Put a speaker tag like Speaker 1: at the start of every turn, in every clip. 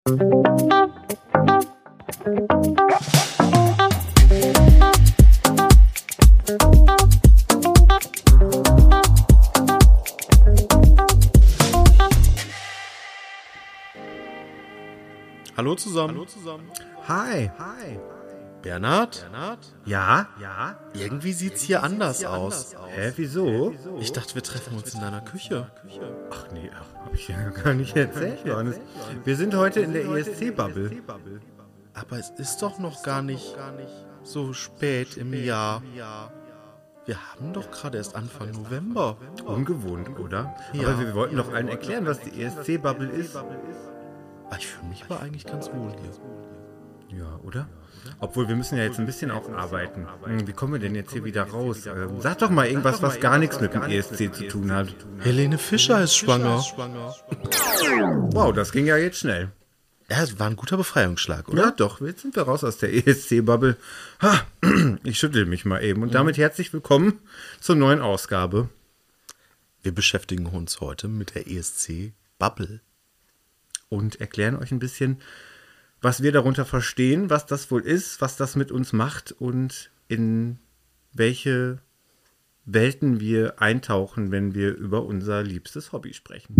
Speaker 1: Hallo zusammen.
Speaker 2: Hi.
Speaker 1: Bernhard?
Speaker 2: Ja?
Speaker 1: Irgendwie sieht's hier anders aus.
Speaker 2: Hä, wieso?
Speaker 1: Ich dachte, wir treffen uns in deiner Küche.
Speaker 2: Ach nee, hab ich ja gar nicht erzählt, Johannes. Wir sind heute in der ESC-Bubble.
Speaker 1: Aber es ist doch noch gar nicht so spät im Jahr. Wir haben doch gerade erst Anfang November.
Speaker 2: Ungewohnt, oder?
Speaker 1: Ja.
Speaker 2: Aber wir wollten doch allen erklären, was die ESC-Bubble ist.
Speaker 1: Ich fühle mich aber eigentlich ganz wohl hier.
Speaker 2: Ja, oder? Obwohl, wir müssen ja jetzt ein bisschen auch arbeiten. Wie kommen wir denn jetzt hier wieder raus? Sag doch mal irgendwas, was gar nichts mit dem ESC zu tun hat.
Speaker 1: Helene Fischer ist schwanger.
Speaker 2: Wow, das ging ja jetzt schnell.
Speaker 1: Ja, es war ein guter Befreiungsschlag, oder?
Speaker 2: Ja, doch, jetzt sind wir raus aus der ESC-Bubble. Ich schüttel mich mal eben. Und damit herzlich willkommen zur neuen Ausgabe.
Speaker 1: Wir beschäftigen uns heute mit der ESC-Bubble.
Speaker 2: Und erklären euch ein bisschen, was wir darunter verstehen, was das wohl ist, was das mit uns macht und in welche Welten wir eintauchen, wenn wir über unser liebstes Hobby sprechen.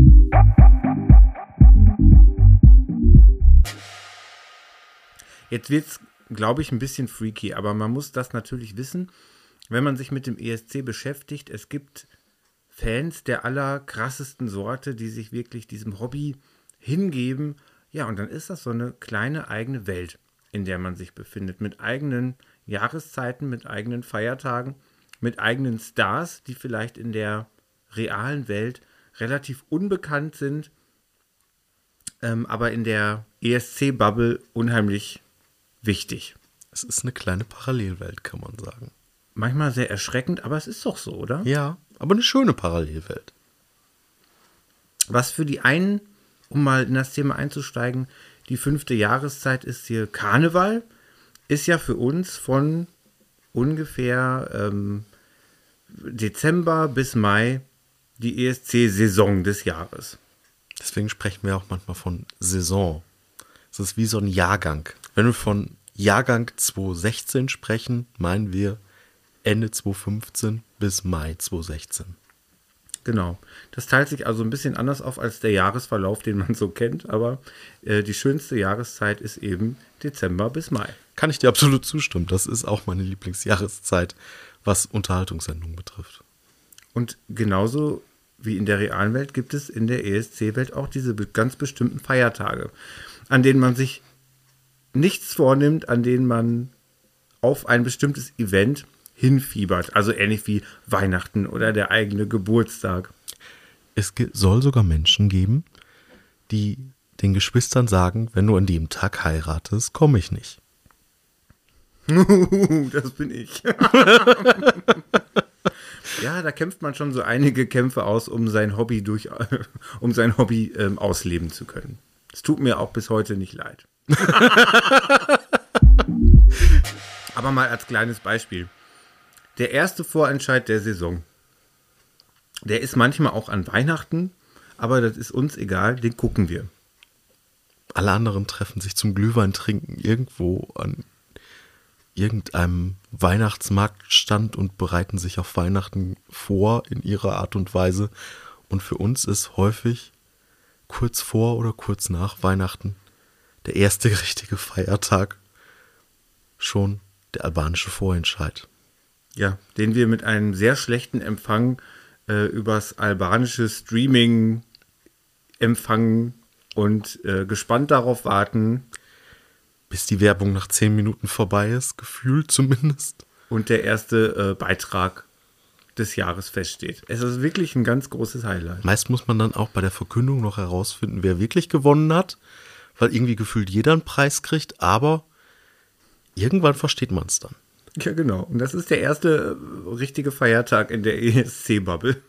Speaker 2: Jetzt wird's, glaube ich, ein bisschen freaky, aber man muss das natürlich wissen, wenn man sich mit dem ESC beschäftigt. Es gibt Fans der allerkrassesten Sorte, die sich wirklich diesem Hobby hingeben. Ja, und dann ist das so eine kleine eigene Welt, in der man sich befindet, mit eigenen Jahreszeiten, mit eigenen Feiertagen, mit eigenen Stars, die vielleicht in der realen Welt relativ unbekannt sind, aber in der ESC-Bubble unheimlich wichtig.
Speaker 1: Es ist eine kleine Parallelwelt, kann man sagen.
Speaker 2: Manchmal sehr erschreckend, aber es ist doch so, oder?
Speaker 1: Ja, aber eine schöne Parallelwelt.
Speaker 2: Was für die einen, um mal in das Thema einzusteigen, die 5. Jahreszeit ist hier Karneval, ist ja für uns von ungefähr Dezember bis Mai die ESC-Saison des Jahres.
Speaker 1: Deswegen sprechen wir auch manchmal von Saison. Es ist wie so ein Jahrgang. Wenn wir von Jahrgang 2016 sprechen, meinen wir Ende 2015 bis Mai 2016.
Speaker 2: Genau. Das teilt sich also ein bisschen anders auf als der Jahresverlauf, den man so kennt, aber die schönste Jahreszeit ist eben Dezember bis Mai.
Speaker 1: Kann ich dir absolut zustimmen. Das ist auch meine Lieblingsjahreszeit, was Unterhaltungssendungen betrifft.
Speaker 2: Und genauso wie in der realen Welt gibt es in der ESC-Welt auch diese ganz bestimmten Feiertage, an denen man sich nichts vornimmt, an denen man auf ein bestimmtes Event hinfiebert. Also ähnlich wie Weihnachten oder der eigene Geburtstag.
Speaker 1: Es soll sogar Menschen geben, die den Geschwistern sagen, wenn du an dem Tag heiratest, komme ich nicht.
Speaker 2: Das bin ich. Ja, da kämpft man schon so einige Kämpfe aus, um sein Hobby ausleben zu können. Es tut mir auch bis heute nicht leid. Aber mal als kleines Beispiel. Der erste Vorentscheid der Saison, der ist manchmal auch an Weihnachten, aber das ist uns egal, den gucken wir.
Speaker 1: Alle anderen treffen sich zum Glühwein trinken irgendwo an irgendeinem Weihnachtsmarktstand und bereiten sich auf Weihnachten vor in ihrer Art und Weise. Und für uns ist häufig kurz vor oder kurz nach Weihnachten der erste richtige Feiertag schon der albanische Vorentscheid.
Speaker 2: Ja, den wir mit einem sehr schlechten Empfang übers albanische Streaming empfangen und gespannt darauf warten.
Speaker 1: Bis die Werbung nach 10 Minuten vorbei ist, gefühlt zumindest.
Speaker 2: Und der erste Beitrag des Jahres feststeht. Es ist wirklich ein ganz großes Highlight.
Speaker 1: Meist muss man dann auch bei der Verkündung noch herausfinden, wer wirklich gewonnen hat, weil irgendwie gefühlt jeder einen Preis kriegt, aber irgendwann versteht man es dann.
Speaker 2: Ja, genau. Und das ist der erste richtige Feiertag in der ESC-Bubble.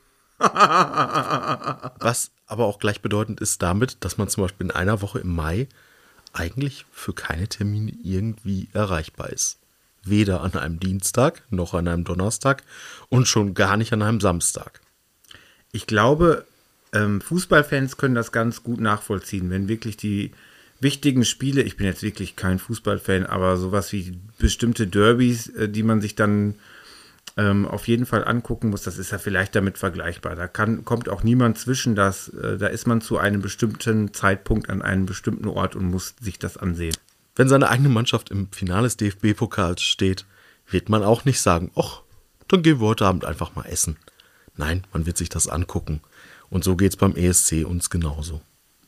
Speaker 1: Was aber auch gleichbedeutend ist damit, dass man zum Beispiel in einer Woche im Mai eigentlich für keine Termine irgendwie erreichbar ist. Weder an einem Dienstag, noch an einem Donnerstag und schon gar nicht an einem Samstag.
Speaker 2: Ich glaube, Fußballfans können das ganz gut nachvollziehen, wenn wirklich die wichtigen Spiele, ich bin jetzt wirklich kein Fußballfan, aber sowas wie bestimmte Derbys, die man sich dann auf jeden Fall angucken muss, das ist ja vielleicht damit vergleichbar. Da kommt auch niemand zwischen, da ist man zu einem bestimmten Zeitpunkt an einem bestimmten Ort und muss sich das ansehen.
Speaker 1: Wenn seine eigene Mannschaft im Finale des DFB-Pokals steht, wird man auch nicht sagen, ach, dann gehen wir heute Abend einfach mal essen. Nein, man wird sich das angucken. Und so geht's beim ESC uns genauso.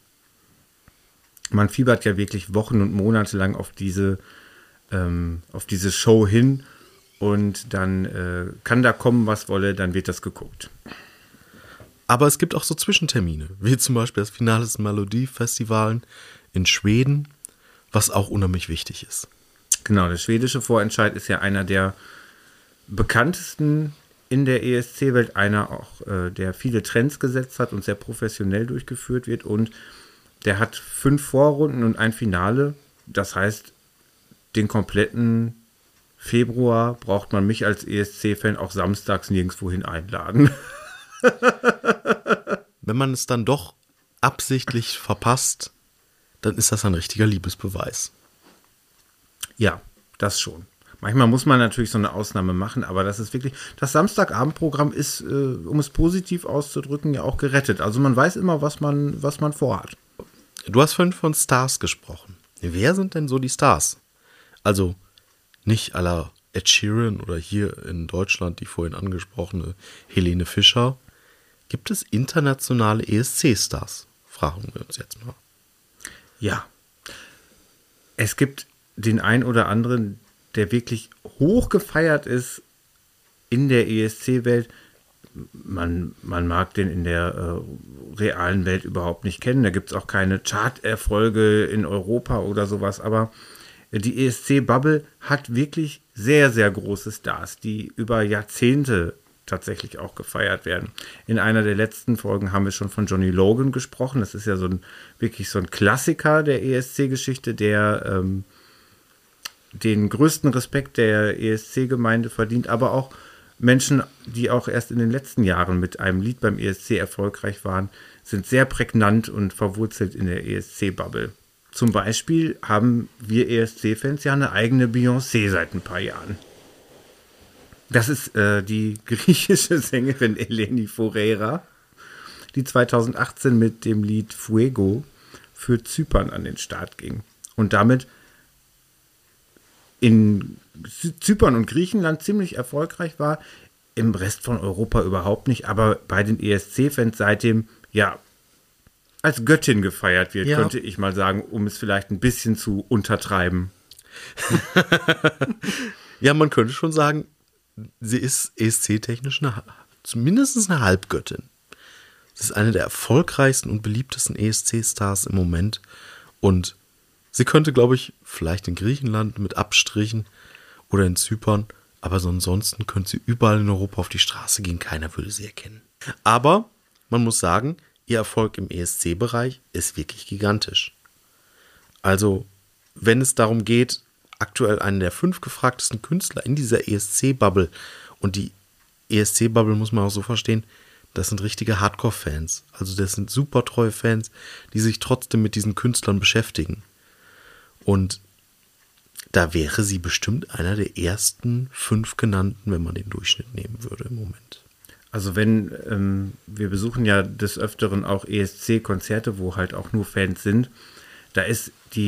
Speaker 2: Man fiebert ja wirklich Wochen und Monate lang auf diese Show hin. Und dann kann da kommen, was wolle, dann wird das geguckt.
Speaker 1: Aber es gibt auch so Zwischentermine, wie zum Beispiel das Finale des Melodiefestivalen in Schweden, was auch unheimlich wichtig ist.
Speaker 2: Genau, der schwedische Vorentscheid ist ja einer der bekanntesten in der ESC-Welt, einer auch, der viele Trends gesetzt hat und sehr professionell durchgeführt wird. Und der hat 5 Vorrunden und ein Finale. Das heißt, den kompletten Februar braucht man mich als ESC-Fan auch samstags nirgendwohin einladen.
Speaker 1: Wenn man es dann doch absichtlich verpasst, dann ist das ein richtiger Liebesbeweis.
Speaker 2: Ja, das schon. Manchmal muss man natürlich so eine Ausnahme machen, aber das ist wirklich, das Samstagabendprogramm ist, um es positiv auszudrücken, ja auch gerettet. Also man weiß immer, was man vorhat.
Speaker 1: Du hast vorhin von Stars gesprochen. Wer sind denn so die Stars? Also nicht à la Ed Sheeran oder hier in Deutschland die vorhin angesprochene Helene Fischer. Gibt es internationale ESC-Stars? Fragen wir uns jetzt mal.
Speaker 2: Ja. Es gibt den einen oder anderen, der wirklich hoch gefeiert ist in der ESC-Welt. Man mag den in der realen Welt überhaupt nicht kennen. Da gibt es auch keine Chart-Erfolge in Europa oder sowas, aber die ESC-Bubble hat wirklich sehr, sehr große Stars, die über Jahrzehnte tatsächlich auch gefeiert werden. In einer der letzten Folgen haben wir schon von Johnny Logan gesprochen. Das ist ja wirklich so ein Klassiker der ESC-Geschichte, der den größten Respekt der ESC-Gemeinde verdient, aber auch Menschen, die auch erst in den letzten Jahren mit einem Lied beim ESC erfolgreich waren, sind sehr prägnant und verwurzelt in der ESC-Bubble. Zum Beispiel haben wir ESC-Fans ja eine eigene Beyoncé seit ein paar Jahren. Das ist die griechische Sängerin Eleni Foureira, die 2018 mit dem Lied Fuego für Zypern an den Start ging. Und damit in Zypern und Griechenland ziemlich erfolgreich war, im Rest von Europa überhaupt nicht, aber bei den ESC-Fans seitdem, ja, als Göttin gefeiert wird, könnte ich mal sagen, um es vielleicht ein bisschen zu untertreiben.
Speaker 1: Ja, man könnte schon sagen, sie ist ESC-technisch zumindest eine Halbgöttin. Sie ist eine der erfolgreichsten und beliebtesten ESC-Stars im Moment. Und sie könnte, glaube ich, vielleicht in Griechenland mit Abstrichen oder in Zypern, aber so ansonsten könnte sie überall in Europa auf die Straße gehen, keiner würde sie erkennen. Aber man muss sagen, ihr Erfolg im ESC-Bereich ist wirklich gigantisch. Also, wenn es darum geht, aktuell einen der 5 gefragtesten Künstler in dieser ESC-Bubble, und die ESC-Bubble muss man auch so verstehen, das sind richtige Hardcore-Fans. Also das sind super treue Fans, die sich trotzdem mit diesen Künstlern beschäftigen. Und da wäre sie bestimmt einer der ersten 5 genannten, wenn man den Durchschnitt nehmen würde im Moment.
Speaker 2: Also wenn, wir besuchen ja des Öfteren auch ESC-Konzerte, wo halt auch nur Fans sind, da ist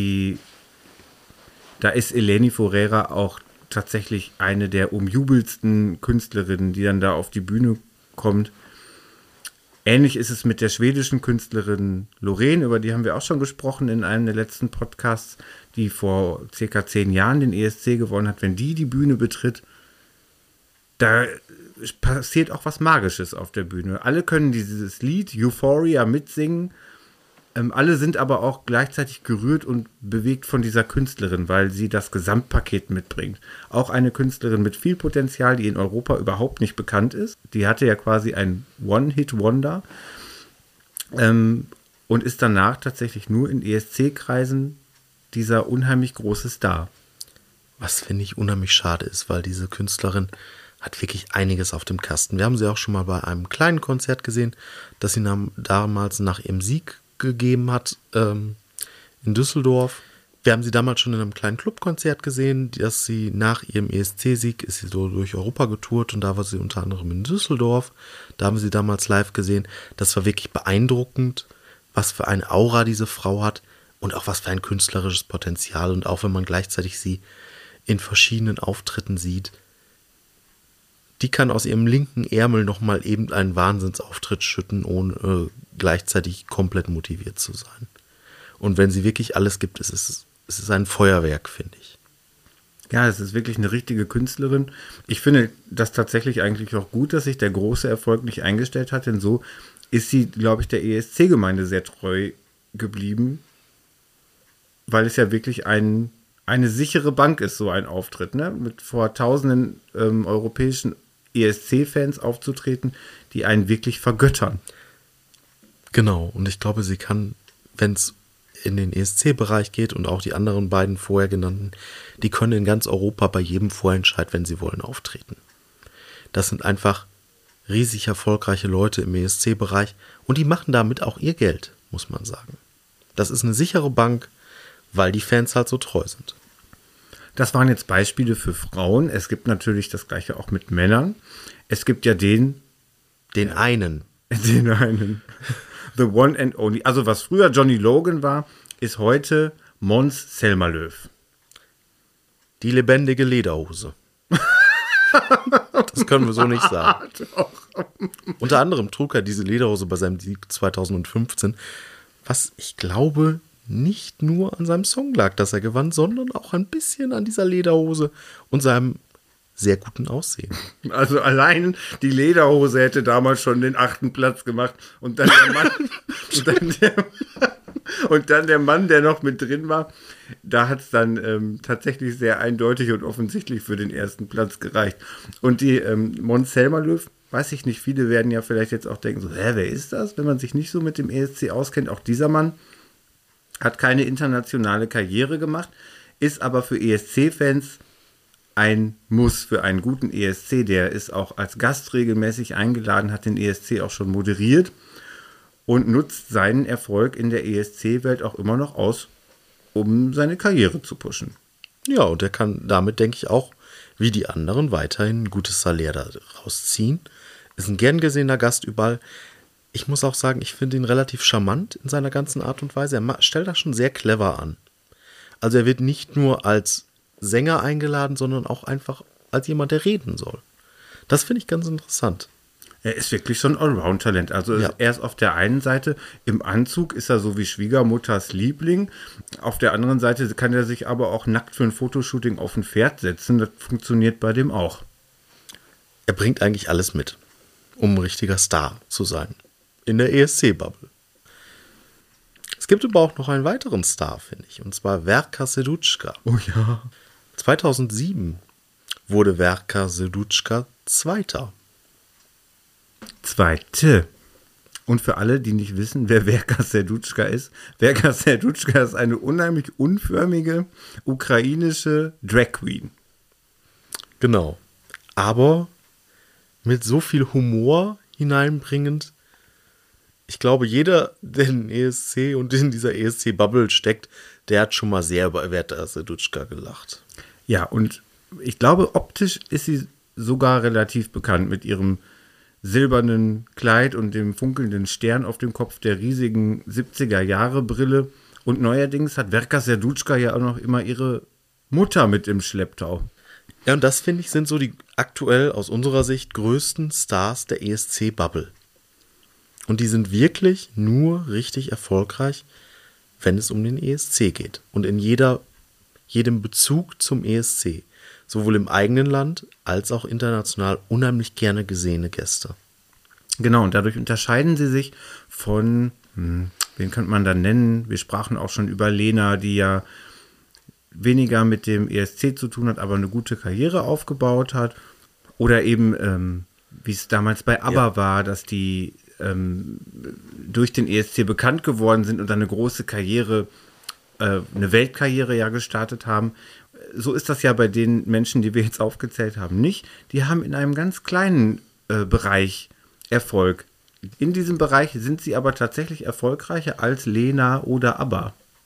Speaker 2: Eleni Foureira auch tatsächlich eine der umjubelsten Künstlerinnen, die dann da auf die Bühne kommt. Ähnlich ist es mit der schwedischen Künstlerin Loreen, über die haben wir auch schon gesprochen in einem der letzten Podcasts, die vor circa 10 Jahren den ESC gewonnen hat. Wenn die Bühne betritt, da passiert auch was Magisches auf der Bühne. Alle können dieses Lied Euphoria mitsingen. Alle sind aber auch gleichzeitig gerührt und bewegt von dieser Künstlerin, weil sie das Gesamtpaket mitbringt. Auch eine Künstlerin mit viel Potenzial, die in Europa überhaupt nicht bekannt ist. Die hatte ja quasi ein One-Hit-Wonder und ist danach tatsächlich nur in ESC-Kreisen dieser unheimlich große Star.
Speaker 1: Was finde ich unheimlich schade ist, weil diese Künstlerin hat wirklich einiges auf dem Kasten. Wir haben sie auch schon mal bei einem kleinen Konzert gesehen, das sie damals nach ihrem Sieg gegeben hat in Düsseldorf. Wir haben sie damals schon in einem kleinen Clubkonzert gesehen, dass sie nach ihrem ESC-Sieg ist sie so durch Europa getourt und da war sie unter anderem in Düsseldorf. Da haben wir sie damals live gesehen. Das war wirklich beeindruckend, was für eine Aura diese Frau hat und auch was für ein künstlerisches Potenzial. Und auch wenn man gleichzeitig sie in verschiedenen Auftritten sieht, die kann aus ihrem linken Ärmel nochmal eben einen Wahnsinnsauftritt schütten, ohne gleichzeitig komplett motiviert zu sein. Und wenn sie wirklich alles gibt, ist es ein Feuerwerk, finde ich.
Speaker 2: Ja, es ist wirklich eine richtige Künstlerin. Ich finde das tatsächlich eigentlich auch gut, dass sich der große Erfolg nicht eingestellt hat, denn so ist sie, glaube ich, der ESC-Gemeinde sehr treu geblieben, weil es ja wirklich eine sichere Bank ist, so ein Auftritt, ne? Mit vor tausenden europäischen ESC-Fans aufzutreten, die einen wirklich vergöttern.
Speaker 1: Genau, und ich glaube, sie kann, wenn es in den ESC-Bereich geht und auch die anderen beiden vorher genannten, die können in ganz Europa bei jedem Vorentscheid, wenn sie wollen, auftreten. Das sind einfach riesig erfolgreiche Leute im ESC-Bereich und die machen damit auch ihr Geld, muss man sagen. Das ist eine sichere Bank, weil die Fans halt so treu sind.
Speaker 2: Das waren jetzt Beispiele für Frauen. Es gibt natürlich das Gleiche auch mit Männern. Es gibt ja den einen. The one and only. Also was früher Johnny Logan war, ist heute Måns Zelmerlöw.
Speaker 1: Die lebendige Lederhose. Das können wir so nicht sagen. Unter anderem trug er diese Lederhose bei seinem Sieg 2015, was ich glaube nicht nur an seinem Song lag, dass er gewann, sondern auch ein bisschen an dieser Lederhose und seinem sehr guten Aussehen.
Speaker 2: Also allein die Lederhose hätte damals schon den 8. Platz gemacht und dann der Mann und dann der Mann, der noch mit drin war, da hat es dann tatsächlich sehr eindeutig und offensichtlich für den 1. Platz gereicht. Und die Måns Zelmerlöw, weiß ich nicht, viele werden ja vielleicht jetzt auch denken, so, wer ist das, wenn man sich nicht so mit dem ESC auskennt. Auch dieser Mann hat keine internationale Karriere gemacht, ist aber für ESC-Fans ein Muss für einen guten ESC. Der ist auch als Gast regelmäßig eingeladen, hat den ESC auch schon moderiert und nutzt seinen Erfolg in der ESC-Welt auch immer noch aus, um seine Karriere zu pushen.
Speaker 1: Ja, und er kann damit, denke ich, auch wie die anderen weiterhin ein gutes Salär daraus ziehen. Ist ein gern gesehener Gast überall. Ich muss auch sagen, ich finde ihn relativ charmant in seiner ganzen Art und Weise. Er stellt das schon sehr clever an. Also er wird nicht nur als Sänger eingeladen, sondern auch einfach als jemand, der reden soll. Das finde ich ganz interessant.
Speaker 2: Er ist wirklich so ein Allround-Talent. Also ja. Er ist auf der einen Seite, im Anzug ist er so wie Schwiegermutters Liebling. Auf der anderen Seite kann er sich aber auch nackt für ein Fotoshooting auf ein Pferd setzen. Das funktioniert bei dem auch.
Speaker 1: Er bringt eigentlich alles mit, um ein richtiger Star zu sein. In der ESC-Bubble. Es gibt aber auch noch einen weiteren Star, finde ich. Und zwar Verka Serduchka.
Speaker 2: Oh ja.
Speaker 1: 2007 wurde Verka Serduchka Zweite.
Speaker 2: Und für alle, die nicht wissen, wer Verka Serduchka ist ist eine unheimlich unförmige ukrainische Drag Queen.
Speaker 1: Genau. Aber mit so viel Humor hineinbringend. Ich glaube, jeder, der in ESC und in dieser ESC-Bubble steckt, der hat schon mal sehr über Verka Serduchka gelacht.
Speaker 2: Ja, und ich glaube, optisch ist sie sogar relativ bekannt mit ihrem silbernen Kleid und dem funkelnden Stern auf dem Kopf, der riesigen 70er-Jahre-Brille. Und neuerdings hat Verka Serduchka ja auch noch immer ihre Mutter mit im Schlepptau.
Speaker 1: Ja, und das, finde ich, sind so die aktuell aus unserer Sicht größten Stars der ESC-Bubble. Und die sind wirklich nur richtig erfolgreich, wenn es um den ESC geht. Und in jedem Bezug zum ESC. Sowohl im eigenen Land als auch international unheimlich gerne gesehene Gäste.
Speaker 2: Genau, und dadurch unterscheiden sie sich von, wen könnte man da nennen? Wir sprachen auch schon über Lena, die ja weniger mit dem ESC zu tun hat, aber eine gute Karriere aufgebaut hat. Oder eben, wie es damals bei ABBA war, dass die durch den ESC bekannt geworden sind und dann eine große Karriere, eine Weltkarriere ja gestartet haben. So ist das ja bei den Menschen, die wir jetzt aufgezählt haben, nicht. Die haben in einem ganz kleinen Bereich Erfolg. In diesem Bereich sind sie aber tatsächlich erfolgreicher als Lena oder ABBA.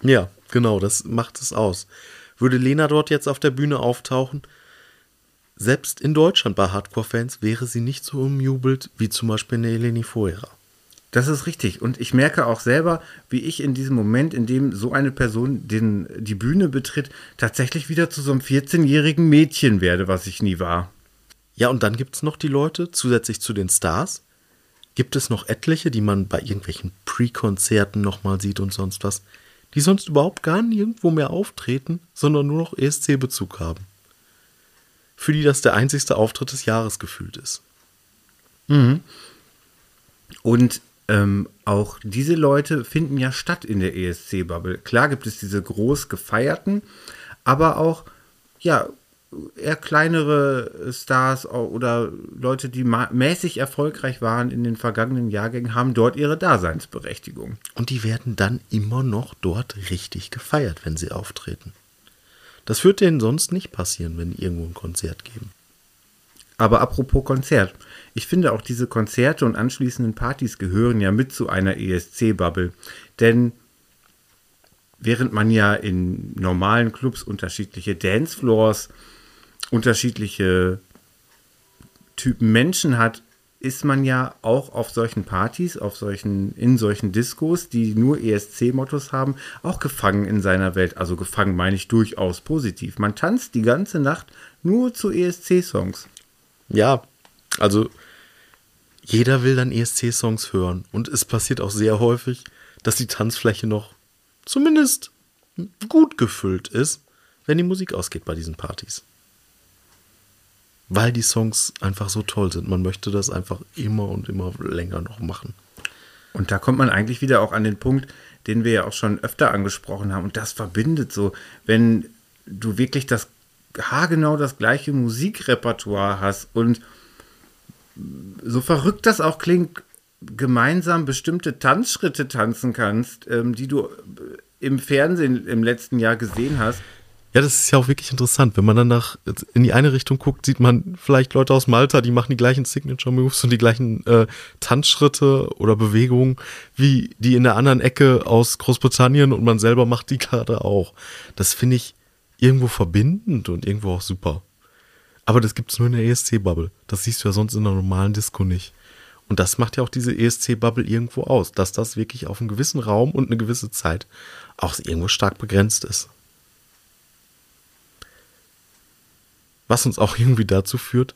Speaker 1: Ja, genau, das macht es aus. Würde Lena dort jetzt auf der Bühne auftauchen, selbst in Deutschland bei Hardcore-Fans wäre sie nicht so umjubelt wie zum Beispiel eine Eleni Fouera.
Speaker 2: Das ist richtig. Und ich merke auch selber, wie ich in diesem Moment, in dem so eine Person die Bühne betritt, tatsächlich wieder zu so einem 14-jährigen Mädchen werde, was ich nie war.
Speaker 1: Ja, und dann gibt es noch die Leute, zusätzlich zu den Stars, gibt es noch etliche, die man bei irgendwelchen Pre-Konzerten nochmal sieht und sonst was, die sonst überhaupt gar nirgendwo mehr auftreten, sondern nur noch ESC-Bezug haben. Für die das der einzigste Auftritt des Jahres gefühlt ist.
Speaker 2: Und auch diese Leute finden ja statt in der ESC-Bubble. Klar gibt es diese groß gefeierten, aber auch, ja, eher kleinere Stars oder Leute, die mäßig erfolgreich waren in den vergangenen Jahrgängen, haben dort ihre Daseinsberechtigung.
Speaker 1: Und die werden dann immer noch dort richtig gefeiert, wenn sie auftreten. Das wird denen sonst nicht passieren, wenn die irgendwo ein Konzert geben.
Speaker 2: Aber apropos Konzert, ich finde auch diese Konzerte und anschließenden Partys gehören ja mit zu einer ESC-Bubble. Denn während man ja in normalen Clubs unterschiedliche Dancefloors, unterschiedliche Typen Menschen hat, ist man ja auch auf solchen Partys, in solchen Diskos, die nur ESC-Mottos haben, auch gefangen in seiner Welt. Also gefangen meine ich durchaus positiv. Man tanzt die ganze Nacht nur zu ESC-Songs.
Speaker 1: Ja, also jeder will dann ESC-Songs hören. Und es passiert auch sehr häufig, dass die Tanzfläche noch zumindest gut gefüllt ist, wenn die Musik ausgeht bei diesen Partys. Weil die Songs einfach so toll sind. Man möchte das einfach immer und immer länger noch machen.
Speaker 2: Und da kommt man eigentlich wieder auch an den Punkt, den wir ja auch schon öfter angesprochen haben. Und das verbindet so, wenn du wirklich haargenau das gleiche Musikrepertoire hast und so verrückt das auch klingt, gemeinsam bestimmte Tanzschritte tanzen kannst, die du im Fernsehen im letzten Jahr gesehen hast.
Speaker 1: Ja, das ist ja auch wirklich interessant. Wenn man dann in die eine Richtung guckt, sieht man vielleicht Leute aus Malta, die machen die gleichen Signature-Moves und die gleichen Tanzschritte oder Bewegungen wie die in der anderen Ecke aus Großbritannien und man selber macht die gerade auch. Das finde ich irgendwo verbindend und irgendwo auch super. Aber das gibt es nur in der ESC-Bubble. Das siehst du ja sonst in einer normalen Disco nicht. Und das macht ja auch diese ESC-Bubble irgendwo aus, dass das wirklich auf einen gewissen Raum und eine gewisse Zeit auch irgendwo stark begrenzt ist. Was uns auch irgendwie dazu führt,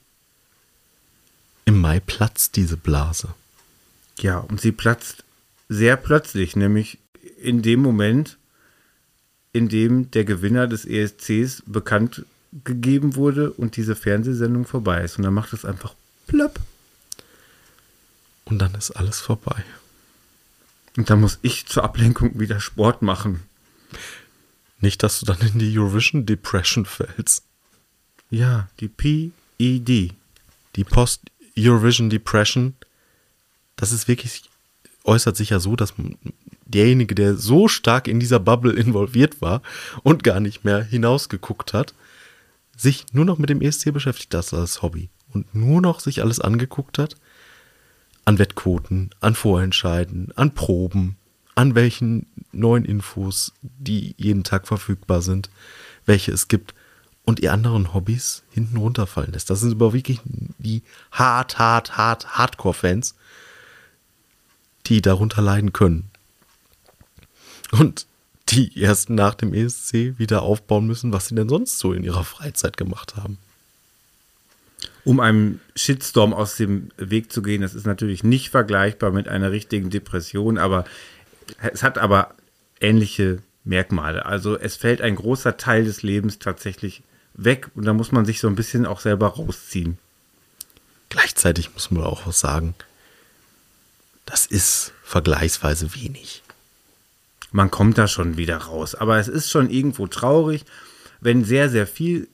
Speaker 1: im Mai platzt diese Blase.
Speaker 2: Ja, und sie platzt sehr plötzlich, nämlich in dem Moment, in dem der Gewinner des ESCs bekannt gegeben wurde und diese Fernsehsendung vorbei ist. Und dann macht es einfach plöpp.
Speaker 1: Und dann ist alles vorbei.
Speaker 2: Und dann muss ich zur Ablenkung wieder Sport machen.
Speaker 1: Nicht, dass du dann in die Eurovision Depression fällst.
Speaker 2: Ja, die PED.
Speaker 1: Die Post-Eurovision Depression, das ist wirklich, äußert sich ja so, dass derjenige, der so stark in dieser Bubble involviert war und gar nicht mehr hinausgeguckt hat, sich nur noch mit dem ESC beschäftigt, das als Hobby. Und nur noch sich alles angeguckt hat, an Wettquoten, an Vorentscheiden, an Proben, an welchen neuen Infos, die jeden Tag verfügbar sind, welche es gibt, und ihr anderen Hobbys hinten runterfallen lässt. Das sind aber wirklich die Hardcore-Fans, die darunter leiden können. Und die erst nach dem ESC wieder aufbauen müssen, was sie denn sonst so in ihrer Freizeit gemacht haben.
Speaker 2: Um einem Shitstorm aus dem Weg zu gehen, das ist natürlich nicht vergleichbar mit einer richtigen Depression, aber es hat aber ähnliche Merkmale. Also es fällt ein großer Teil des Lebens tatsächlich weg und da muss man sich so ein bisschen auch selber rausziehen.
Speaker 1: Gleichzeitig muss man auch sagen, das ist vergleichsweise wenig.
Speaker 2: Man kommt da schon wieder raus, aber es ist schon irgendwo traurig, wenn sehr, sehr viel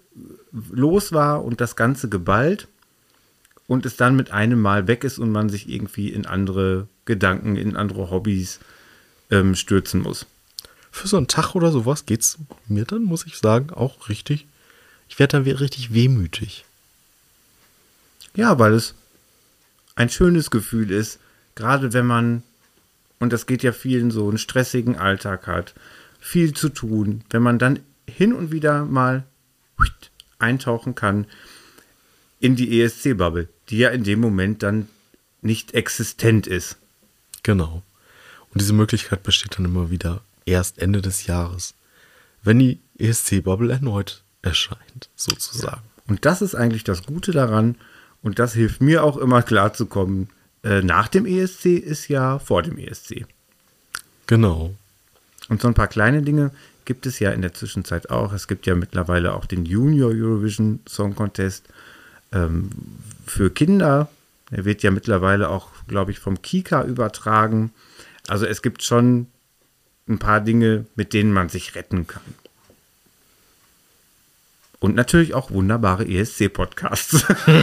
Speaker 2: los war und das Ganze geballt und es dann mit einem Mal weg ist und man sich irgendwie in andere Gedanken, in andere Hobbys stürzen muss.
Speaker 1: Für so einen Tag oder sowas geht's mir dann, muss ich sagen, auch richtig. Ich werde dann richtig wehmütig.
Speaker 2: Ja, weil es ein schönes Gefühl ist, gerade wenn man und das geht ja vielen so, einen stressigen Alltag hat, viel zu tun, wenn man dann hin und wieder mal eintauchen kann in die ESC-Bubble, die ja in dem Moment dann nicht existent ist.
Speaker 1: Genau. Und diese Möglichkeit besteht dann immer wieder erst Ende des Jahres, wenn die ESC-Bubble erneut erscheint, sozusagen.
Speaker 2: Und das ist eigentlich das Gute daran und das hilft mir auch immer klarzukommen. Nach dem ESC ist ja vor dem ESC.
Speaker 1: Genau.
Speaker 2: Und so ein paar kleine Dinge gibt es ja in der Zwischenzeit auch. Es gibt ja mittlerweile auch den Junior Eurovision Song Contest für Kinder. Der wird ja mittlerweile auch, glaube ich, vom Kika übertragen. Also es gibt schon ein paar Dinge, mit denen man sich retten kann. Und natürlich auch wunderbare ESC-Podcasts.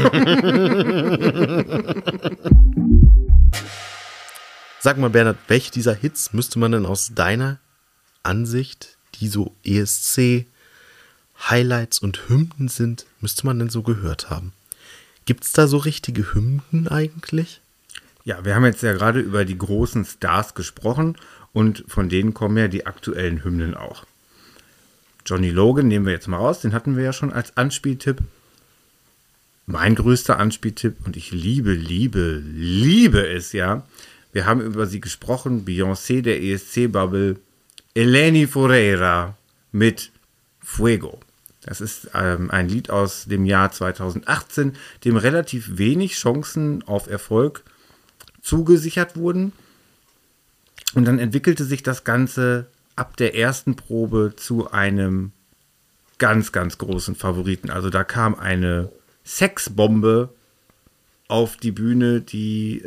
Speaker 1: Sag mal, Bernhard, welche dieser Hits müsste man denn aus deiner Ansicht, die so ESC-Highlights und Hymnen sind, müsste man denn so gehört haben? Gibt es da so richtige Hymnen eigentlich?
Speaker 2: Ja, wir haben jetzt ja gerade über die großen Stars gesprochen und von denen kommen ja die aktuellen Hymnen auch. Johnny Logan nehmen wir jetzt mal raus, den hatten wir ja schon als Anspieltipp. Mein größter Anspieltipp und ich liebe es, ja. Wir haben über sie gesprochen, Beyoncé der ESC-Bubble, Eleni Foureira mit Fuego. Das ist ein Lied aus dem Jahr 2018, dem relativ wenig Chancen auf Erfolg zugesichert wurden. Und dann entwickelte sich das Ganze ab der ersten Probe zu einem ganz, ganz großen Favoriten. Also da kam eine Sexbombe auf die Bühne, die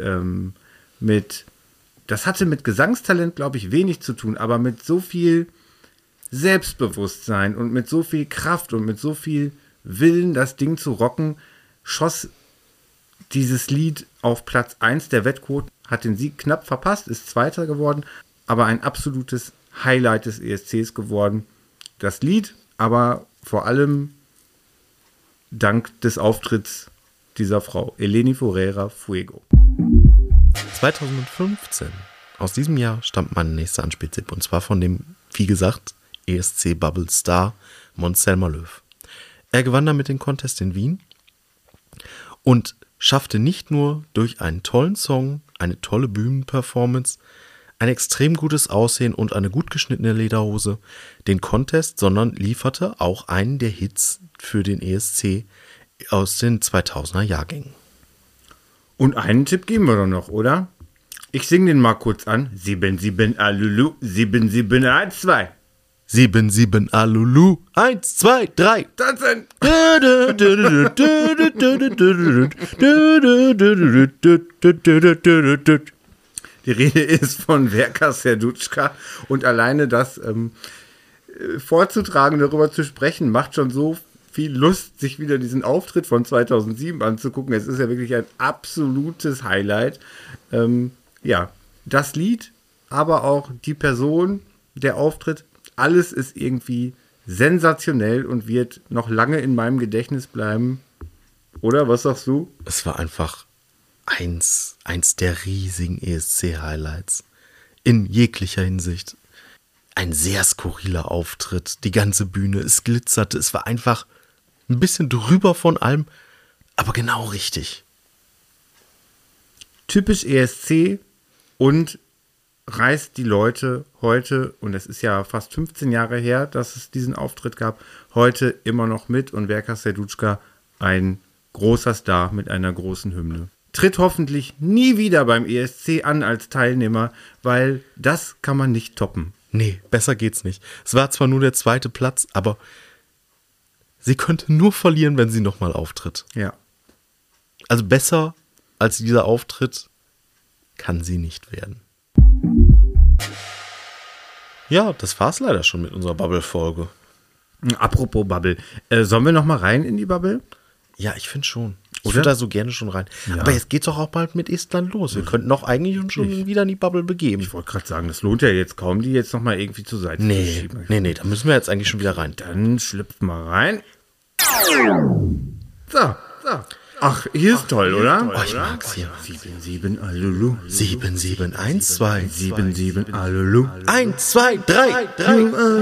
Speaker 2: das hatte mit Gesangstalent, glaube ich, wenig zu tun, aber mit so viel Selbstbewusstsein und mit so viel Kraft und mit so viel Willen, das Ding zu rocken, schoss dieses Lied auf Platz 1 der Wettquoten, hat den Sieg knapp verpasst, ist Zweiter geworden, aber ein absolutes Highlight des ESCs geworden. Das Lied, aber vor allem dank des Auftritts dieser Frau, Eleni Foureira, Fuego.
Speaker 1: 2015, aus diesem Jahr, stammt mein nächster Anspieltipp. Und zwar von dem, wie gesagt, ESC-Bubble-Star Måns Zelmerlöw. Er gewann damit den Contest in Wien und schaffte nicht nur durch einen tollen Song, eine tolle Bühnenperformance, ein extrem gutes Aussehen und eine gut geschnittene Lederhose den Contest, sondern lieferte auch einen der Hits für den ESC aus den 2000er Jahrgängen.
Speaker 2: Und einen Tipp geben wir doch noch, oder? Ich singe den mal kurz an. 77 Alulu, 7712.
Speaker 1: 77 Alulu, 1, 2, 3.
Speaker 2: Tanzen! Die Rede ist von Verka Serduchka und alleine das vorzutragen, darüber zu sprechen, macht schon so viel Lust, sich wieder diesen Auftritt von 2007 anzugucken. Es ist ja wirklich ein absolutes Highlight. Ja, das Lied, aber auch die Person, der Auftritt, alles ist irgendwie sensationell und wird noch lange in meinem Gedächtnis bleiben. Oder, was sagst du?
Speaker 1: Es war einfach eins der riesigen ESC-Highlights. In jeglicher Hinsicht. Ein sehr skurriler Auftritt. Die ganze Bühne, es glitzerte. Es war einfach ein bisschen drüber von allem, aber genau richtig.
Speaker 2: Typisch ESC und reißt die Leute heute, und es ist ja fast 15 Jahre her, dass es diesen Auftritt gab, heute immer noch mit und Verka Serduchka ein großer Star mit einer großen Hymne. Tritt hoffentlich nie wieder beim ESC an als Teilnehmer, weil das kann man nicht toppen.
Speaker 1: Nee, besser geht's nicht. Es war zwar nur der 2. Platz, aber sie könnte nur verlieren, wenn sie nochmal auftritt.
Speaker 2: Ja.
Speaker 1: Also besser als dieser Auftritt kann sie nicht werden. Ja, das war's leider schon mit unserer Bubble-Folge.
Speaker 2: Apropos Bubble. Sollen wir nochmal rein in die Bubble?
Speaker 1: Ja, ich finde schon. Ich
Speaker 2: Oder?
Speaker 1: würde da so gerne schon rein.
Speaker 2: Ja.
Speaker 1: Aber jetzt geht's doch auch bald mit Estland los. Wir könnten doch eigentlich uns schon wieder in die Bubble begeben.
Speaker 2: Ich wollte gerade sagen, das lohnt ja jetzt kaum, die jetzt nochmal irgendwie zur Seite zu schieben.
Speaker 1: Nee, da müssen wir jetzt eigentlich schon wieder rein.
Speaker 2: Dann schlüpft mal rein. So. Ach, hier ist toll, oder?
Speaker 1: Oh, ich mag's hier.
Speaker 2: 77 Alulu.
Speaker 1: 7712.
Speaker 2: 77 Alulu.
Speaker 1: 1, 2, 3, 3.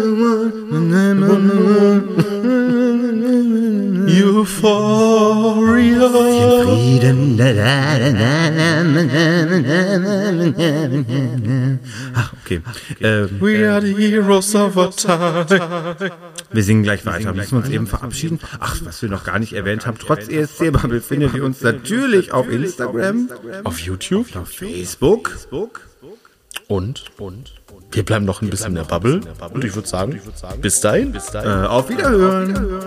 Speaker 1: Euphoria.
Speaker 2: Frieden. Ach, okay.
Speaker 1: We are the heroes of our time.
Speaker 2: Wir singen gleich weiter. Müssen wir uns eben verabschieden? Ach, was wir noch gar nicht erwähnt haben. Trotz ESC-Bubble findet ihr uns natürlich auf Instagram,
Speaker 1: Auf YouTube.
Speaker 2: auf Facebook.
Speaker 1: Und wir bleiben noch ein bisschen in der Bubble. Und ich würde sagen, bis dahin.
Speaker 2: Auf Wiederhören.